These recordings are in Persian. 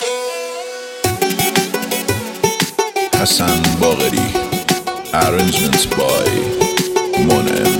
Hassan Bagheri. Arrangements by Monem.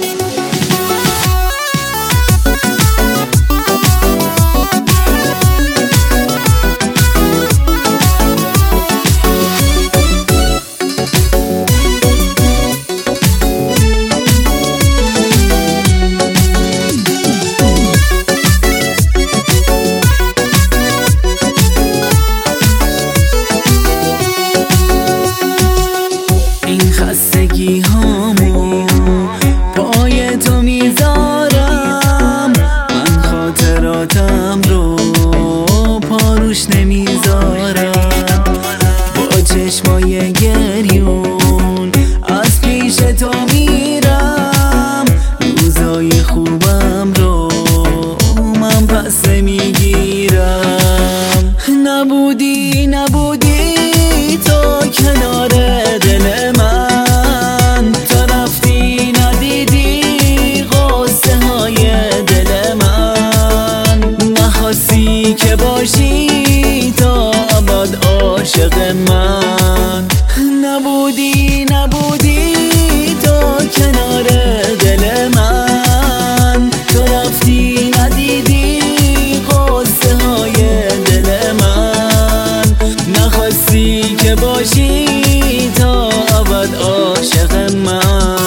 خستگی هامو پای تو میذارم، من خاطراتم رو پاروش نمیذارم، با چشمای گریون از پیش تو میرم، روزای خوبم رو من پس نمیگیرم. نبودی تو کنار دل من، تو رفتی ندیدی غصه های دل من، نخواستی که باشی تا ابد عاشق من. نبودی تو کنار دل من، تو رفتی ندیدی غصه های دل من، نخواستی که باشی تا ابد عاشق من.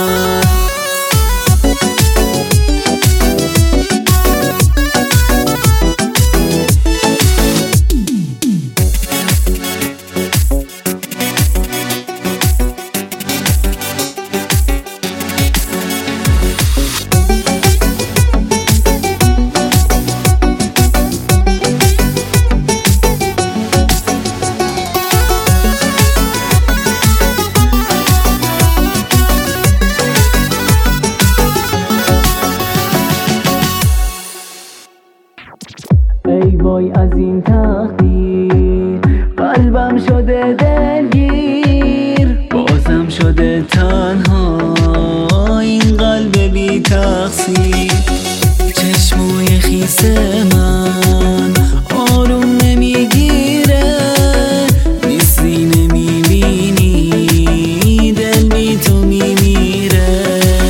ای وای از این تقدیر، قلبم شده دلگیر، بازم شده تنها این قلب بی تقصیر. چشمای خیس من آروم نمیگیره، نیستی نمیبینی دل بی تو میمیره.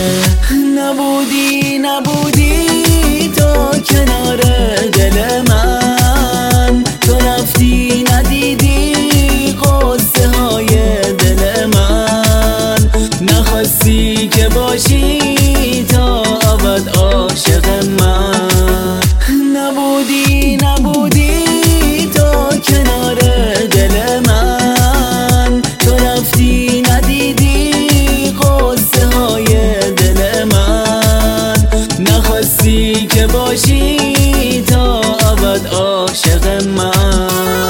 نبودی تو کنار دل من، تو رفتی ندیدی غصه های دل من، نخواستی که باشی تا ابد عاشق من. نبودی تو کنار دل من، تو رفتی ندیدی غصه های دل من، نخواستی که باشی تا ابد عاشق من.